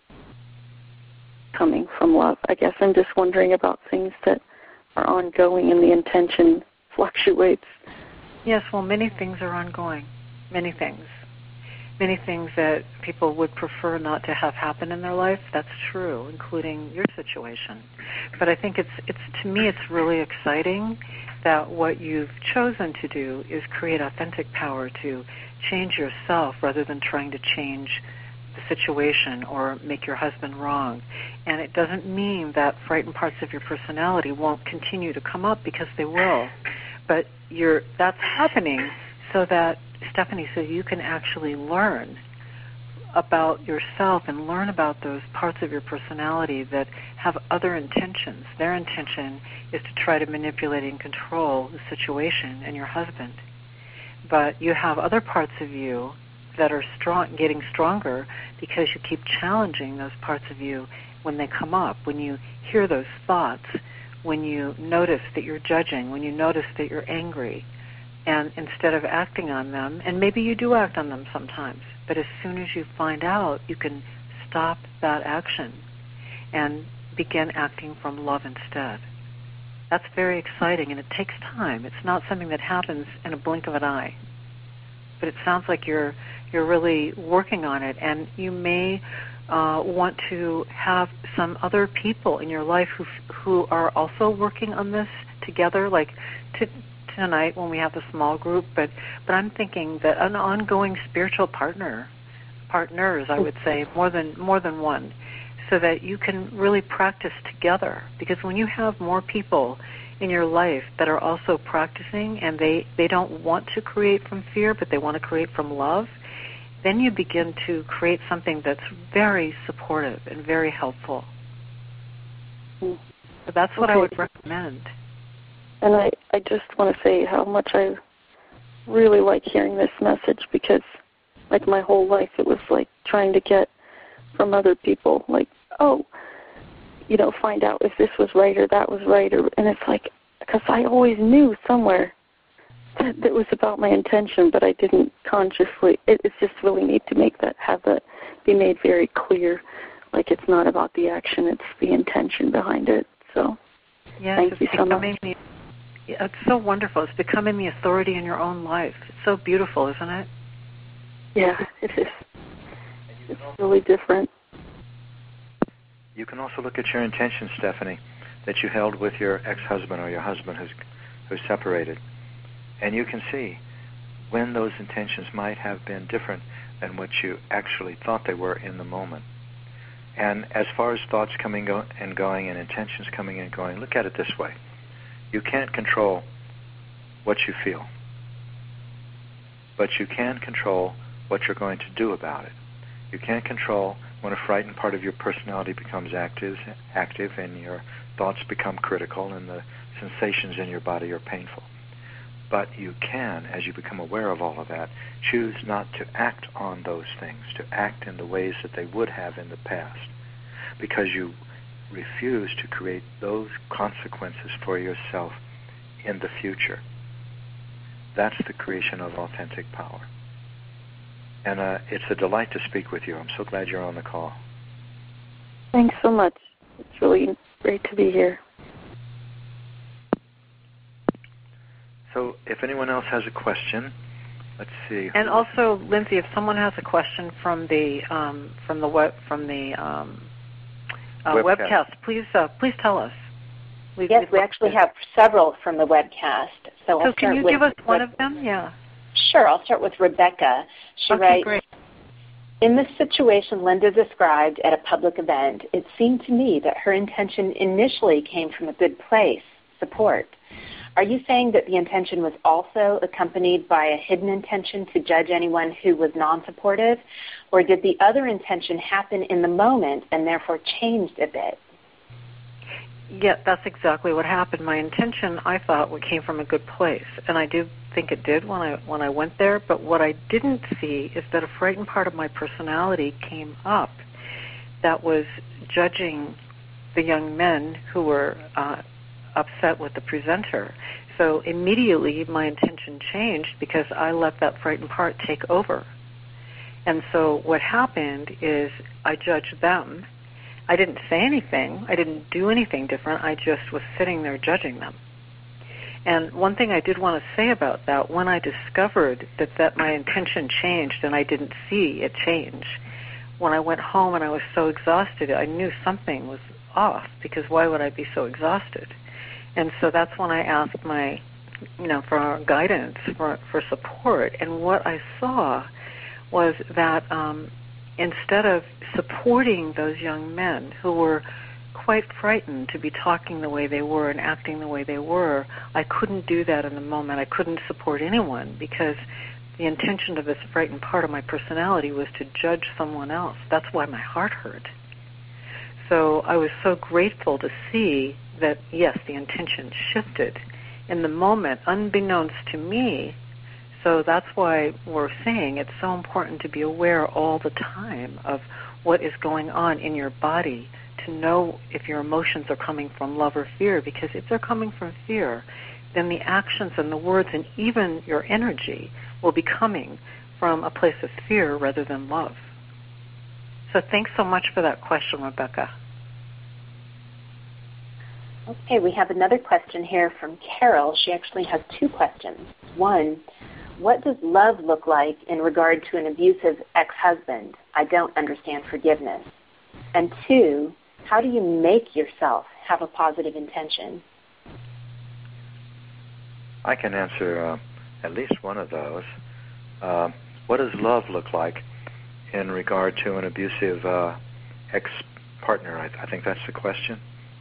coming from love. I guess I'm just wondering about things that are ongoing and the intention fluctuates. Yes, well, many things are ongoing. Many things. Many things that people would prefer not to have happen in their life. That's true, including your situation. But I think it's, it's to me, it's really exciting that what you've chosen to do is create authentic power to change yourself rather than trying to change the situation or make your husband wrong. And it doesn't mean that frightened parts of your personality won't continue to come up, because they will. But you're, that's happening so that, Stephanie, so you can actually learn about yourself and learn about those parts of your personality that have other intentions. Their intention is to try to manipulate and control the situation and your husband. But you have other parts of you that are strong, getting stronger, because you keep challenging those parts of you when they come up, when you hear those thoughts, when you notice that you're judging, when you notice that you're angry. And instead of acting on them, and maybe you do act on them sometimes, but as soon as you find out, you can stop that action and begin acting from love instead. That's very exciting, and it takes time. It's not something that happens in a blink of an eye. But it sounds like you're you're really working on it, and you may uh, want to have some other people in your life who who are also working on this together, like to tonight when we have the small group, but but I'm thinking that an ongoing spiritual partner, partners, I would say, more than more than one, so that you can really practice together. Because when you have more people in your life that are also practicing, and they, they don't want to create from fear, but they want to create from love, then you begin to create something that's very supportive and very helpful. So that's what Okay. I would recommend. And I, I just want to say how much I really like hearing this message, because like my whole life it was like trying to get from other people, like, oh, you know, find out if this was right or that was right. Or, and it's like, because I always knew somewhere that it was about my intention, but I didn't consciously. It, it's just really neat to make that, have that be made very clear. Like it's not about the action, it's the intention behind it. So Yes, thank it's you so much. becoming the, it's so wonderful. It's becoming the authority in your own life. It's so beautiful, isn't it? Yeah, it is. It's really different. You can also look at your intentions, Stephanie, that you held with your ex-husband or your husband who's who's separated. And you can see when those intentions might have been different than what you actually thought they were in the moment. And as far as thoughts coming go- and going and intentions coming and going, look at it this way. You can't control what you feel, but you can control what you're going to do about it. You can't control when a frightened part of your personality becomes active, active and your thoughts become critical and the sensations in your body are painful. But you can, as you become aware of all of that, choose not to act on those things, to act in the ways that they would have in the past, because you refuse to create those consequences for yourself in the future. That's the creation of authentic power. And uh, it's a delight to speak with you. I'm so glad you're on the call. Thanks so much. It's really great to be here. So if anyone else has a question, let's see. And also, Lindsay, if someone has a question from the um, from the web from the um, uh, webcast. webcast, please uh, please tell us. We've, yes, we've we actually have several from the webcast. So, so I'll can you with, give us one with, of them? Yeah. Sure. I'll start with Rebecca. She okay, writes, great. in the situation Linda described at a public event, it seemed to me that her intention initially came from a good place, support. Are you saying that the intention was also accompanied by a hidden intention to judge anyone who was non-supportive, or did the other intention happen in the moment and therefore changed a bit? Yeah, that's exactly what happened. My intention, I thought, came from a good place, and I do think it did when I when I went there. But what I didn't see is that a frightened part of my personality came up that was judging the young men who were uh, upset with the presenter. So immediately my intention changed because I let that frightened part take over. And so what happened is I judged them. I didn't say anything. I didn't do anything different. I just was sitting there judging them. And one thing I did want to say about that, when I discovered that, that my intention changed and I didn't see it change, when I went home and I was so exhausted, I knew something was off, because why would I be so exhausted? And so that's when I asked my, you know, for guidance, for, for support. And what I saw was that um, instead of supporting those young men who were quite frightened to be talking the way they were and acting the way they were, I couldn't do that in the moment. I couldn't support anyone because the intention of this frightened part of my personality was to judge someone else. That's why my heart hurt. So I was so grateful to see that, yes, the intention shifted in the moment, unbeknownst to me. So that's why we're saying it's so important to be aware all the time of what is going on in your body, to know if your emotions are coming from love or fear, because if they're coming from fear, then the actions and the words and even your energy will be coming from a place of fear rather than love. So thanks so much for that question, Rebecca. Okay, we have another question here from Carol. She actually has two questions. One, what does love look like in regard to an abusive ex-husband? I don't understand forgiveness. And two, how do you make yourself have a positive intention? I can answer uh, at least one of those. Uh, what does love look like in regard to an abusive uh, ex-partner? I, I think that's the question.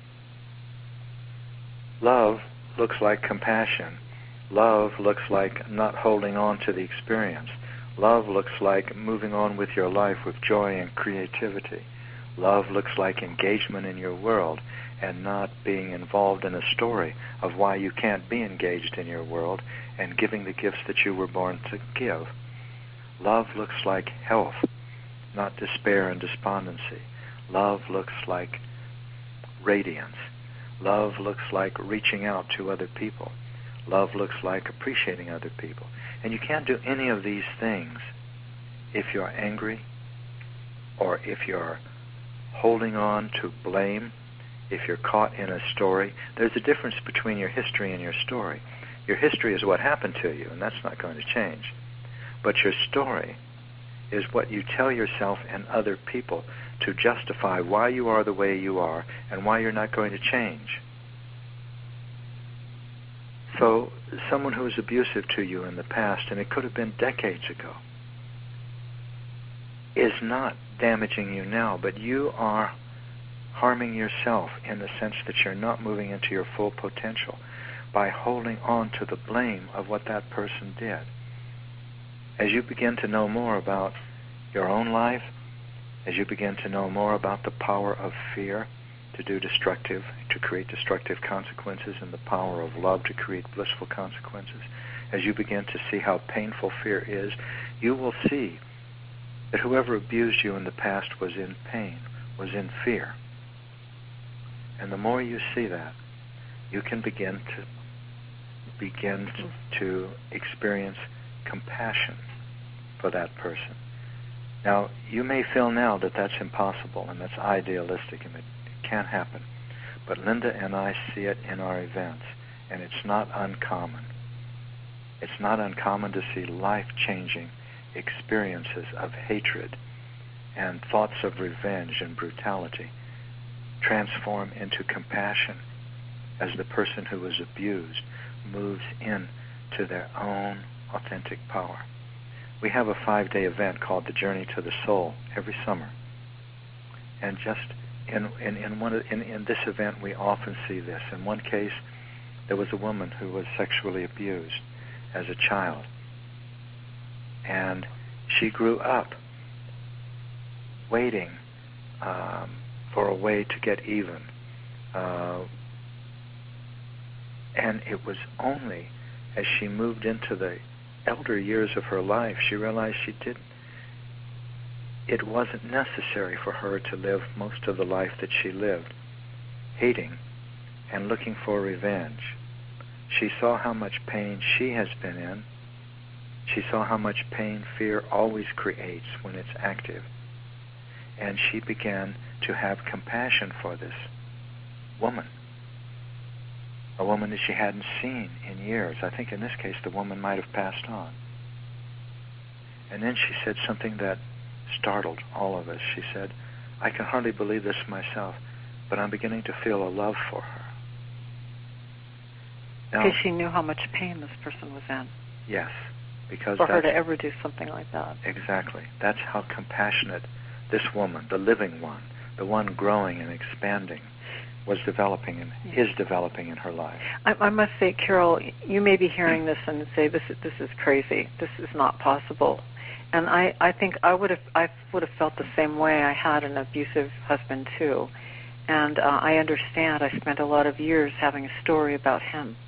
Love looks like compassion. Love looks like not holding on to the experience. Love looks like moving on with your life with joy and creativity. Love looks like engagement in your world and not being involved in a story of why you can't be engaged in your world and giving the gifts that you were born to give. Love looks like health, not despair and despondency. Love looks like radiance. Love looks like reaching out to other people. Love looks like appreciating other people. And you can't do any of these things if you're angry or if you're holding on to blame, if you're caught in a story. There's a difference between your history and your story. Your history is what happened to you, and that's not going to change. But your story is what you tell yourself and other people to justify why you are the way you are and why you're not going to change. So someone who was abusive to you in the past, and it could have been decades ago, is not damaging you now, but you are harming yourself in the sense that you're not moving into your full potential by holding on to the blame of what that person did. As you begin to know more about your own life as you begin to know more about the power of fear to do destructive, to create destructive consequences, and the power of love to create blissful consequences, as you begin to see how painful fear is, you will see that whoever abused you in the past was in pain, was in fear. And the more you see that, you can begin to begin to experience compassion for that person. Now, you may feel now that that's impossible and that's idealistic and it, it can't happen. But Linda and I see it in our events, and it's not uncommon. It's not uncommon to see life-changing experiences of hatred and thoughts of revenge and brutality transform into compassion as the person who was abused moves into their own authentic power. We have a five-day event called the Journey to the Soul every summer. And just in in in, one of, in in this event, we often see this. In one case, there was a woman who was sexually abused as a child. And she grew up waiting um, for a way to get even. Uh, and it was only as she moved into the elder years of her life, she realized she didn't, it wasn't necessary for her to live most of the life that she lived, hating and looking for revenge. She saw how much pain she has been in. She saw how much pain fear always creates when it's active. And she began to have compassion for this woman, a woman that she hadn't seen in years. I think in this case the woman might have passed on. And then she said something that startled all of us. She said, "I can hardly believe this myself, but I'm beginning to feel a love for her." Now, because she knew how much pain this person was in. Yes, because for her to ever do something like that. Exactly. That's how compassionate this woman, the living one, the one growing and expanding, was developing and yeah. is developing in her life. I, I must say, Carol, you may be hearing this and say, "This is this is crazy. This is not possible." And I, I think I would have I would have felt the same way. I had an abusive husband too, and uh, I understand. I spent a lot of years having a story about him,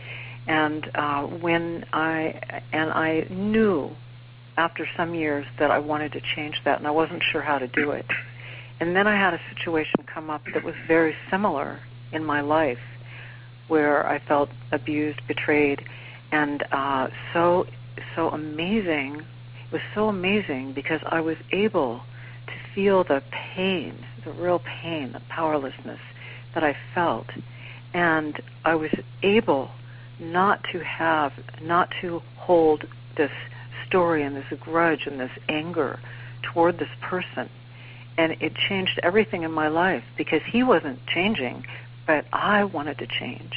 and uh, when I and I knew after some years that I wanted to change that, and I wasn't sure how to do it. And then I had a situation come up that was very similar in my life, where I felt abused, betrayed, and uh, so so amazing. It was so amazing because I was able to feel the pain, the real pain, the powerlessness that I felt, and I was able not to have, not to hold this story and this grudge and this anger toward this person. And it changed everything in my life because he wasn't changing, but I wanted to change.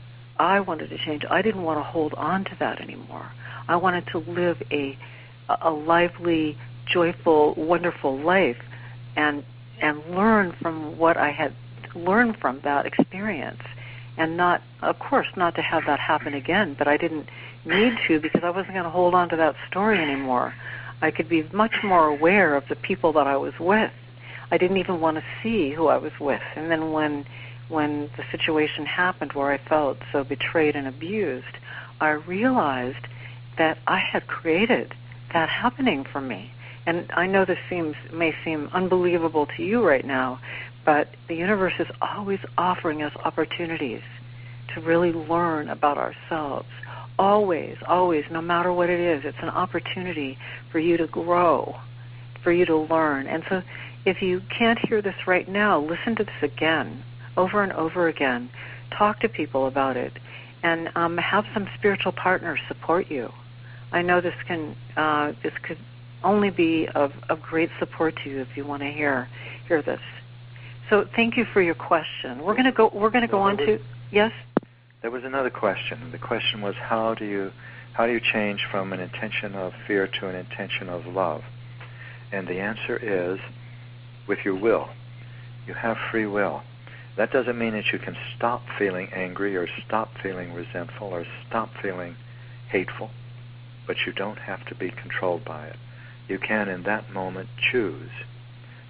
I wanted to change. I didn't want to hold on to that anymore. I wanted to live a a lively, joyful, wonderful life and and learn from what I had learned from that experience. And not, of course, not to have that happen again, but I didn't need to because I wasn't going to hold on to that story anymore. I could be much more aware of the people that I was with. I didn't even want to see who I was with. And then when when the situation happened where I felt so betrayed and abused, I realized that I had created that happening for me. And I know this seems may seem unbelievable to you right now, but the universe is always offering us opportunities to really learn about ourselves. Always, always, no matter what it is, it's an opportunity for you to grow, for you to learn. And so if you can't hear this right now, listen to this again, over and over again. Talk to people about it, and um, have some spiritual partners support you. I know this can uh, this could only be of, of great support to you if you want to hear hear this. So thank you for your question. We're going to go. We're going to go on to yes. There was another question. The question was, how do you how do you change from an intention of fear to an intention of love? And the answer is with your will. You have free will. That doesn't mean that you can stop feeling angry or stop feeling resentful or stop feeling hateful, but you don't have to be controlled by it. You can, in that moment, choose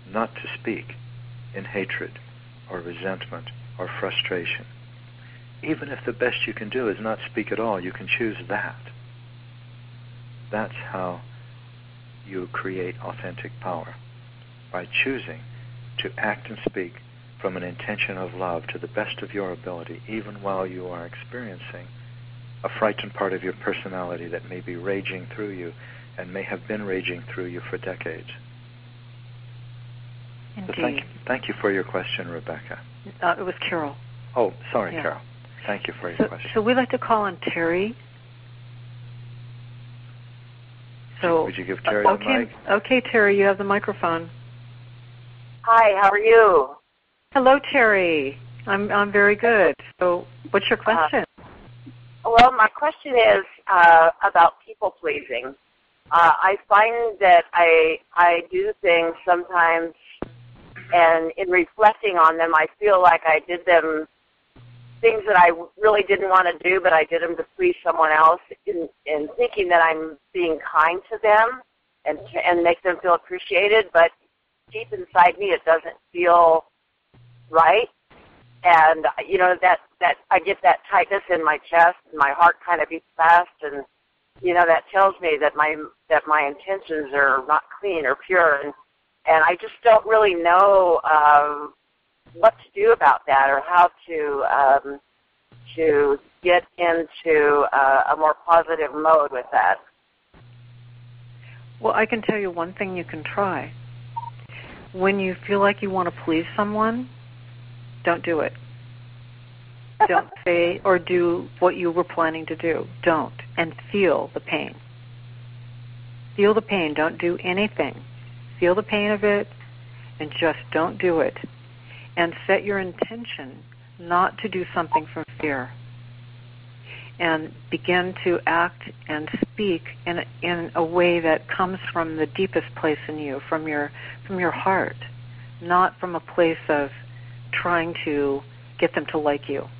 not to speak in hatred or resentment or frustration. Even if the best you can do is not speak at all, you can choose that. That's how you create authentic power, by choosing to act and speak from an intention of love to the best of your ability, even while you are experiencing a frightened part of your personality that may be raging through you and may have been raging through you for decades. Indeed. So thank, thank you for your question, Rebecca. Uh, it was Carol. Oh, sorry, yeah. Carol. Thank you for your so, question. So we'd like to call on Terry. So would you give Terry okay, the mic? Okay, Terry, you have the microphone. Hi, how are you? Hello, Terry. I'm I'm very good. So what's your question? Uh, well, my question is uh, about people pleasing. Uh, I find that I I do things sometimes, and in reflecting on them, I feel like I did them things that I really didn't want to do, but I did them to please someone else, in, in thinking that I'm being kind to them and and make them feel appreciated. But deep inside me, it doesn't feel right. And, you know, that, that I get that tightness in my chest, and my heart kind of beats fast, and, you know, that tells me that my that my intentions are not clean or pure, and, and I just don't really know um, what to do about that, or how to um, to get into uh, a more positive mode with that. Well, I can tell you one thing you can try. When you feel like you want to please someone, don't do it. Don't say or do what you were planning to do. Don't. And feel the pain. Feel the pain. Don't do anything. Feel the pain of it, and just don't do it. And set your intention not to do something from fear. And begin to act and speak in in a way that comes from the deepest place in you, from your from your heart, not from a place of trying to get them to like you.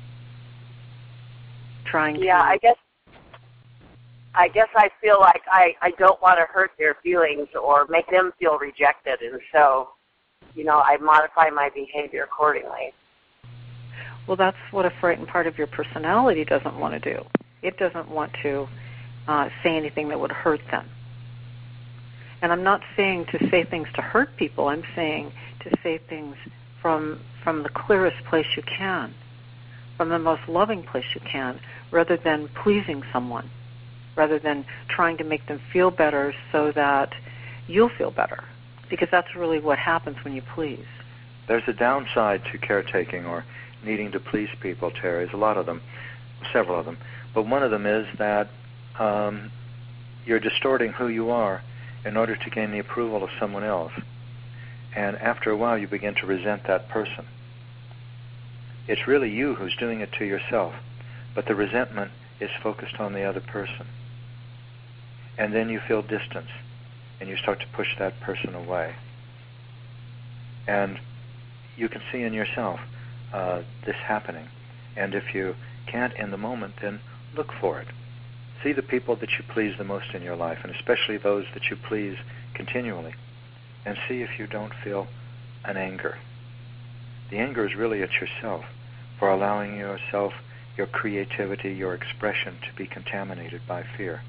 Trying yeah, to I guess I guess I feel like I, I don't want to hurt their feelings or make them feel rejected, and so, you know, I modify my behavior accordingly. Well, that's what a frightened part of your personality doesn't want to do. It doesn't want to uh, say anything that would hurt them. And I'm not saying to say things to hurt people. I'm saying to say things from from the clearest place you can, from the most loving place you can, rather than pleasing someone, rather than trying to make them feel better so that you'll feel better, because that's really what happens when you please. There's a downside to caretaking or needing to please people, Terry. There's a lot of them, several of them. But one of them is that um, you're distorting who you are in order to gain the approval of someone else. And after a while, you begin to resent that person. It's really you who's doing it to yourself, but the resentment is focused on the other person. And then you feel distance, and you start to push that person away. And you can see in yourself uh, this happening. And if you can't in the moment, then look for it. See the people that you please the most in your life, and especially those that you please continually, and see if you don't feel an anger. The anger is really at yourself for allowing yourself, your creativity, your expression to be contaminated by fear.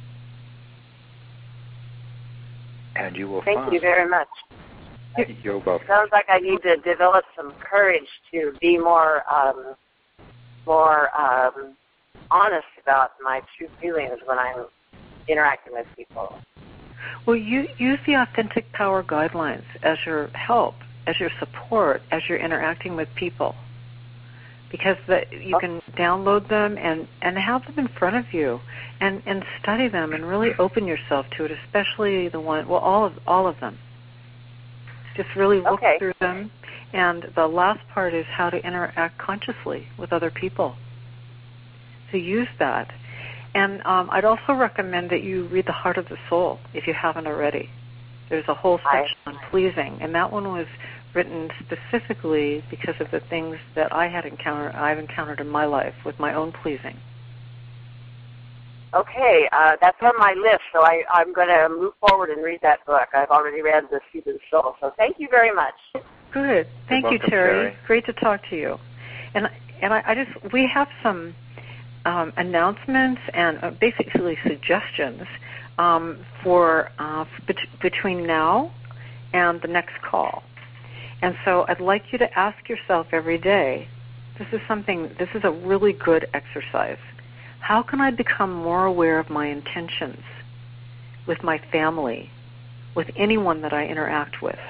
And you will Thank find... you very much. You're welcome. Sounds like I need to develop some courage to be more, um, more um, honest about my true feelings when I'm interacting with people. Well, you use the Authentic Power Guidelines as your help, as your support, as you're interacting with people, because the, you can download them and, and have them in front of you and, and study them and really open yourself to it, especially the one, well, all of all of them. Just really look okay. through them. And the last part is how to interact consciously with other people. So use that. And um, I'd also recommend that you read The Heart of the Soul if you haven't already. There's a whole section on pleasing, and that one was written specifically because of the things that I had encountered, I've encountered in my life with my own pleasing. Okay, uh, that's on my list, so I, I'm going to move forward and read that book. I've already read The Seed of the Soul, so thank you very much. Good. Thank You're you, welcome, Terry. Terry. Great to talk to you. And and I, I just we have some um, announcements and uh, basically suggestions um, for uh, bet- between now and the next call. And so I'd like you to ask yourself every day. This is something. This is a really good exercise. How can I become more aware of my intentions with my family, with anyone that I interact with?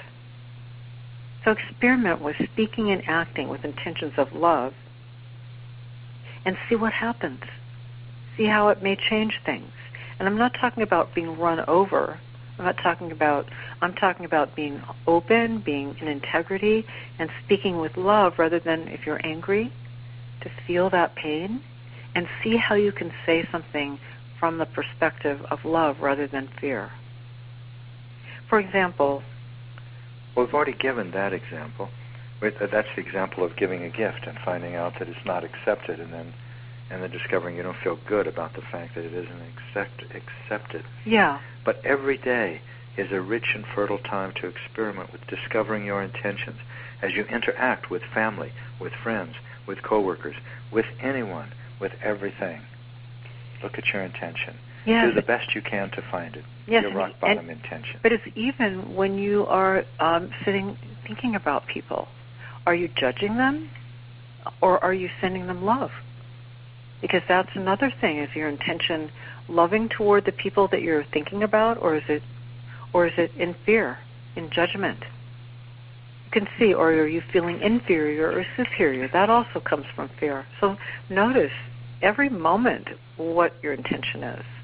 So experiment with speaking and acting with intentions of love and see what happens. See how it may change things. And I'm not talking about being run over. I'm not talking about, I'm talking about being open, being in integrity, and speaking with love rather than, if you're angry, to feel that pain and see how you can say something from the perspective of love rather than fear. For example, Well, we've already given that example. Wait, That's the example of giving a gift and finding out that it's not accepted, and then and then discovering you don't feel good about the fact that it isn't accept, accepted. yeah, But every day is a rich and fertile time to experiment with discovering your intentions as you interact with family, with friends, with coworkers, with anyone, with everything. Look at your intention. yes. Do the best you can to find it. Yes, Your and- rock bottom and- intention. But it's even when you are um, sitting thinking about people. Are you judging them or are you sending them love? Because that's another thing. Is your intention loving toward the people that you're thinking about, or is it or is it in fear, in judgment? You can see, or are you feeling inferior or superior? That also comes from fear. So notice every moment what your intention is.